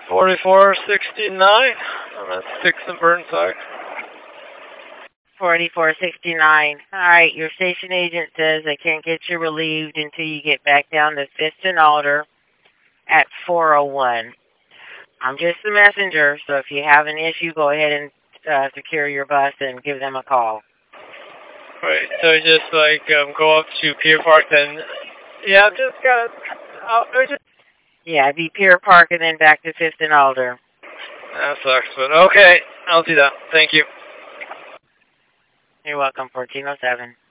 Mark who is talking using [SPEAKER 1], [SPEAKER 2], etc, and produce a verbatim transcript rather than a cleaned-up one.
[SPEAKER 1] forty-four sixty-nine. I'm at sixth and Burnside.
[SPEAKER 2] forty-four sixty-nine. All right, your station agent says I can't get you relieved until you get back down to fifth and Alder at four oh one. I'm just the messenger, so if you have an issue, go ahead and uh, secure your bus and give them a call.
[SPEAKER 1] Right, so just like um, go up to Pier Park, then yeah, just gotta. Uh, just
[SPEAKER 2] yeah, be Pier Park and then back to fifth and Alder.
[SPEAKER 1] That sucks, but okay, I'll do that. Thank you.
[SPEAKER 2] You're welcome. fourteen oh seven.